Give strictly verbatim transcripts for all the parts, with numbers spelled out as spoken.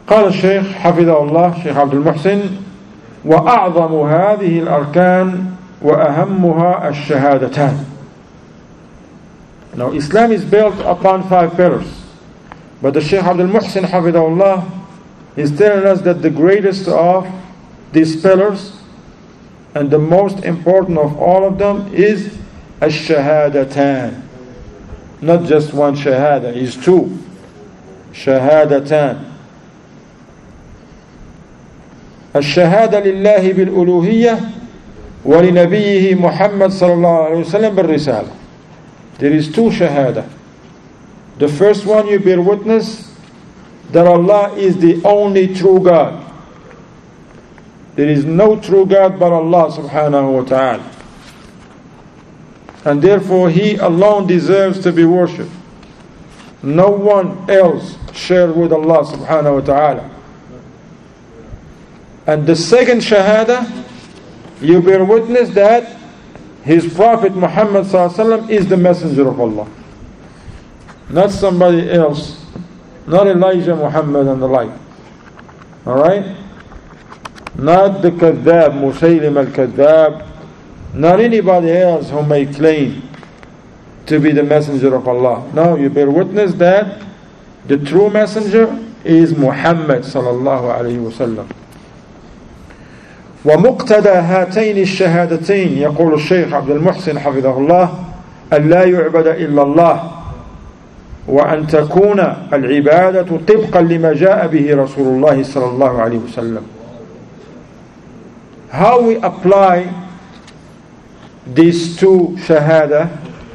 قال الشيخ حفظه الله شيخ عبد المحسن وأعظم هذه الأركان وأهمها الشهادتان. Now Islam is built upon five pillars, but the Shaykh Abdul Muhsin Hafidahullah is telling us that the greatest of these pillars and the most important of all of them is ash-shahadatan. Not just one shahada, it's two. Shahadatan. الشهادة لله بالألوهية ولنبيه محمد صلى الله عليه وسلم بالرسالة. There is two shahada. The first one, you bear witness that Allah is the only true God. There is no true God but Allah subhanahu wa ta'ala. And therefore He alone deserves to be worshipped. No one else shared with Allah subhanahu wa ta'ala. And the second shahada, you bear witness that His Prophet Muhammad sallallahu alaihi wasallam is the messenger of Allah. Not somebody else. Not Elijah Muhammad and the like. Alright? Not the Kadhab, Musaylim al-Kadhab. Not anybody else who may claim to be the messenger of Allah. No, you bear witness that the true messenger is Muhammad sallallahu alayhi wa sallam. ومقتدى هاتين الشهادتين يقول الشيخ عبد المحسن حفظه الله أن لا يعبد إلا الله وأن تكون العبادة طبقا لما جاء به رسول الله صلى الله عليه وسلم. How we apply these two shahada,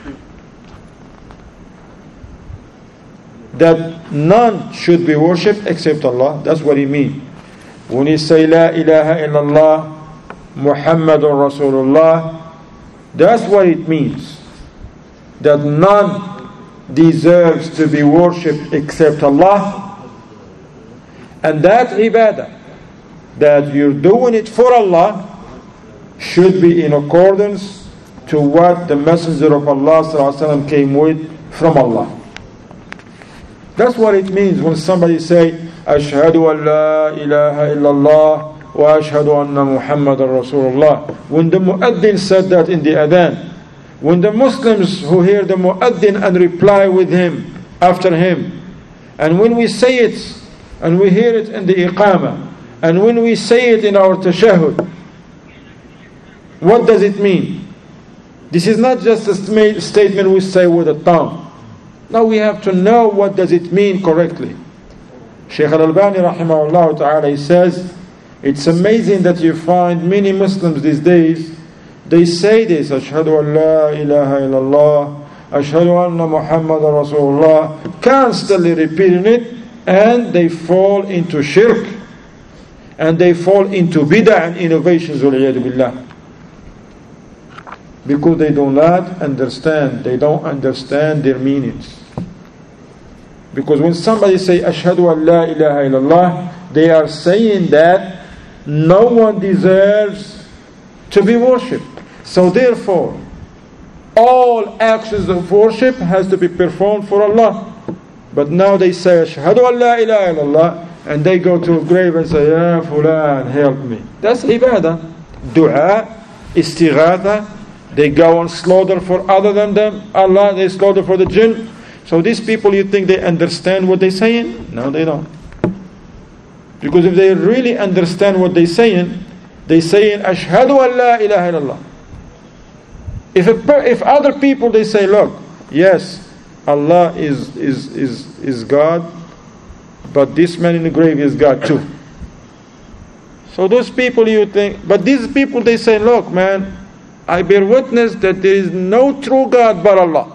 that none should be worshipped except Allah. That's what he means. When he say La ilaha illallah Muhammadun Rasulullah, that's what it means. That none deserves to be worshipped except Allah. And that ibadah, that you're doing it for Allah, should be in accordance to what the Messenger of Allah sallallahu alaihi wasallam came with from Allah. That's what it means when somebody say Ashhadu an la ilaha illallah wa ashhadu anna Muhammadan Rasulullah. When the muaddin said that in the adhan, when the Muslims who hear the muaddin and reply with him after him, and when we say it and we hear it in the iqamah, and when we say it in our tashahhud, what does it mean? This is not just a statement we say with the tongue. Now we have to know what does it mean correctly. Shaykh al-Albani rahimahullah ta'ala, he says, it's amazing that you find many Muslims these days, they say this, Ashhadu an la ilaha illallah, Ashhadu anna Muhammadan Rasulullah, constantly repeating it, and they fall into shirk, and they fall into bid'ah and innovations, waliyadu billah. Because they do not understand, they don't understand their meanings. Because when somebody say Ashhadu an la ilaha illallah, they are saying that no one deserves to be worshipped. So therefore, all actions of worship has to be performed for Allah. But now they say Ashhadu an la ilaha illallah, and they go to a grave and say, Ya fulan, help me. That's ibadah. Dua, istighatha. They go and slaughter for other than them. Allah, they slaughter for the jinn. So these people, you think they understand what they're saying? No, they don't. Because if they really understand what they're saying, they saying Ashhadu an la ilaha illallah. If a, if other people they say, look, yes, Allah is is is is God, but this man in the grave is God too. So those people you think, but these people they say, look, man, I bear witness that there is no true God but Allah.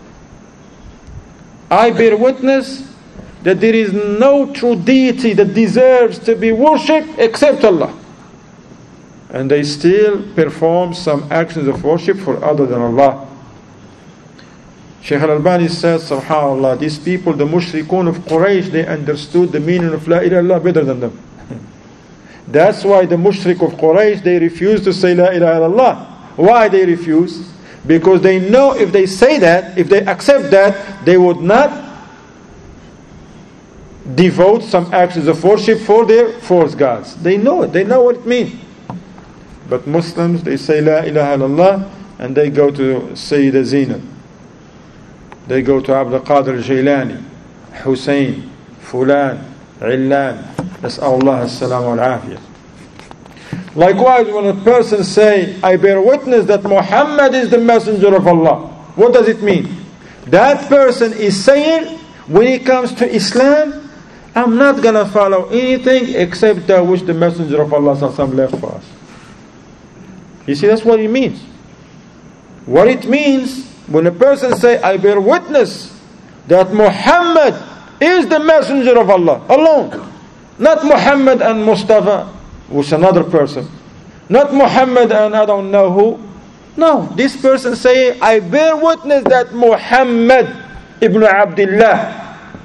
I bear witness that there is no true deity that deserves to be worshipped except Allah. And they still perform some actions of worship for other than Allah. Shaykh al-Albani says, subhanAllah, these people, the mushrikun of Quraysh, they understood the meaning of La ilaha illallah better than them. That's why the mushrik of Quraysh, they refuse to say La ilaha illallah. Why they refuse? Because they know if they say that, if they accept that, they would not devote some actions of worship for their false gods. They know it. They know what it means. But Muslims, they say La ilaha illallah and they go to Sayyida Zainab. They go to Abdul Qadir Jailani, Hussein, Fulan, Illan. Nas'alullah as-salam wal-afiyah. Likewise, when a person say, I bear witness that Muhammad is the messenger of Allah. What does it mean? That person is saying, when it comes to Islam, I'm not going to follow anything except that which the messenger of Allah left for us. You see, that's what it means. What it means, when a person say, I bear witness that Muhammad is the messenger of Allah alone. Not Muhammad and Mustafa, who's another person. Not Muhammad and I don't know who. No, this person say, I bear witness that Muhammad ibn Abdullah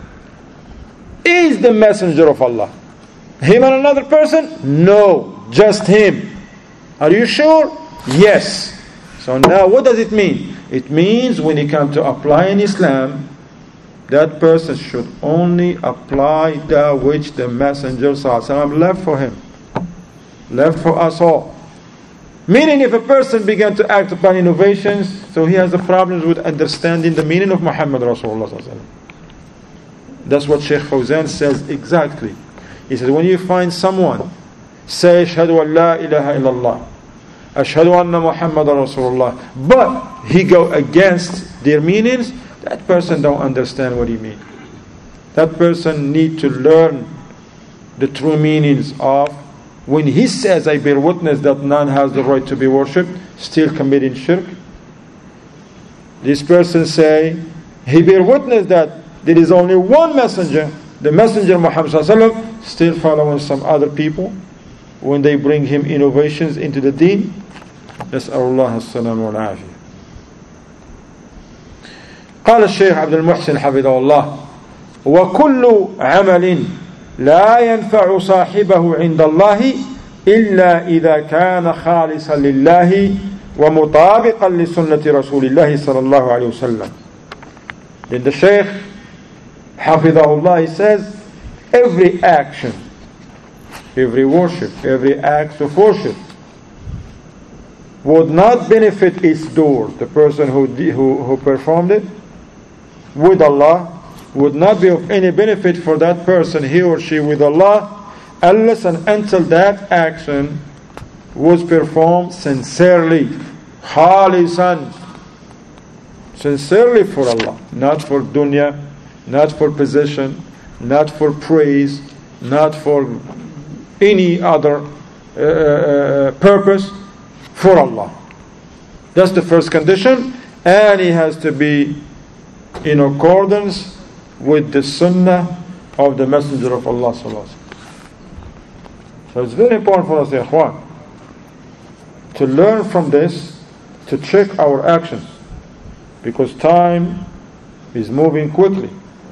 is the messenger of Allah. Him and another person? No, just him. Are you sure? Yes. So now what does it mean? It means when it comes to applying Islam, that person should only apply that which the Messenger ﷺ left for him, left for us all. Meaning, if a person began to act upon innovations, so he has the problems with understanding the meaning of Muhammad Rasulullah ﷺ. That's what Shaykh Fawzan says exactly. He says, when you find someone say, Ashhadu an la ilaha illallah, Ashhadu anna Muhammad Rasulullah, but he go against their meanings, that person don't understand what he means. That person need to learn the true meanings of when he says, I bear witness that none has the right to be worshipped, still committing shirk. This person say, he bear witness that there is only one messenger, the messenger Muhammad sallallahu alaihi wasallam, still following some other people when they bring him innovations into the deen. Nas'alullah as-salam wal-afiyah. قال الشيخ عبد المحسن حفظه الله وكل عمل لا ينفع صاحبه عند الله إلا إذا كان خالصا لله ومطابقا لسنة رسول الله صلى الله عليه وسلم. Then the Shaykh حفظه الله, he says, every action, every worship, every act of worship would not benefit its doer, the person who, who, who performed it, with Allah, would not be of any benefit for that person, he or she, with Allah, unless and until that action was performed sincerely, khalisan, sincerely for Allah, not for dunya, not for position, not for praise, not for any other uh, uh, purpose, for Allah. That's the first condition, and it has to be in accordance with the sunnah of the Messenger of Allah sallallahu alaihi wasallam. So it's very important for us, ya ikhwan, to learn from this, to check our actions, because time is moving quickly.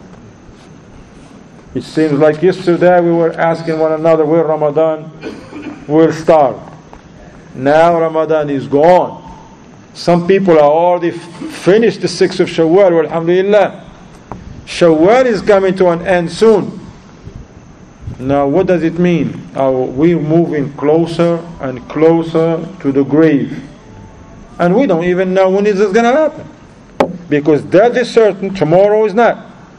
It seems like yesterday we were asking one another, will Ramadan will start. Now Ramadan is gone. Some people are already finished the sixth of Shawwal, alhamdulillah. Shawwal is coming to an end soon. Now what does it mean? Are we moving closer and closer to the grave? And we don't even know when this is going to happen. Because that is certain, tomorrow is not.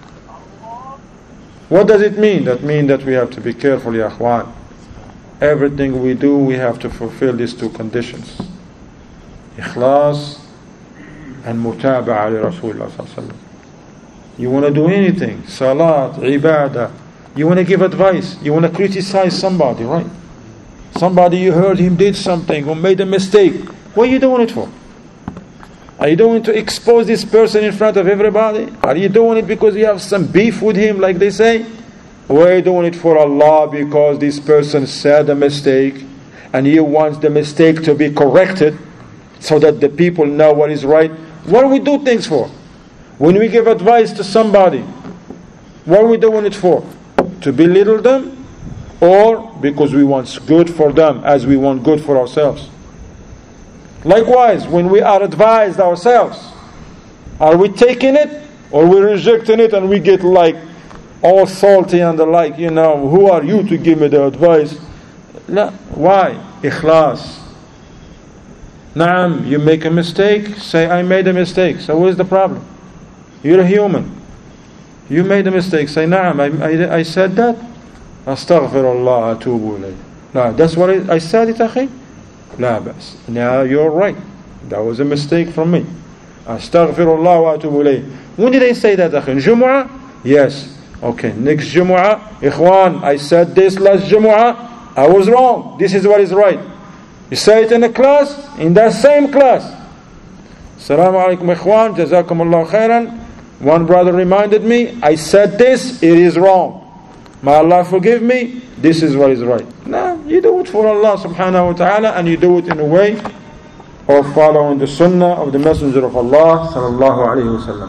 What does it mean? That means that we have to be careful, ya akhwan. Everything we do, we have to fulfill these two conditions. Ikhlas and mutaba'a li Rasulullah sallallahu alaihi wasallam. You want to do anything, salat, ibadah, you want to give advice, you want to criticize somebody, right? Somebody you heard him did something or made a mistake. What are you doing it for? Are you doing it to expose this person in front of everybody? Are you doing it because you have some beef with him, like they say? Or are you doing it for Allah because this person said a mistake and he wants the mistake to be corrected so that the people know what is right? What do we do things for? When we give advice to somebody, what are we doing it for? To belittle them? Or because we want good for them as we want good for ourselves? Likewise, when we are advised ourselves, are we taking it or we rejecting it and we get like all salty and the like, you know, who are you to give me the advice? No. Why? Ikhlas. Naam, you make a mistake, say I made a mistake. So where's the problem? You're a human. You made a mistake, say Naam, I, I, I said that. Astaghfirullah atubu ilayh. No, that's what I, I said it, akhi. La bas. Now you're right. That was a mistake from me. Astaghfirullah wa atubu ilayh. When did I say that, akhi? In Jumu'ah? Yes. Okay, next Jumu'ah, Ikhwan, I said this last Jumu'ah, I was wrong. This is what is right. You say it in a class, in that same class. Assalamu alaikum Ikhwan, Jazakum Allah khairan. One brother reminded me, I said this, it is wrong. May Allah forgive me, this is what is right. No, you do it for Allah subhanahu wa ta'ala, and you do it in a way of following the sunnah of the Messenger of Allah sallallahu alayhi wa sallam.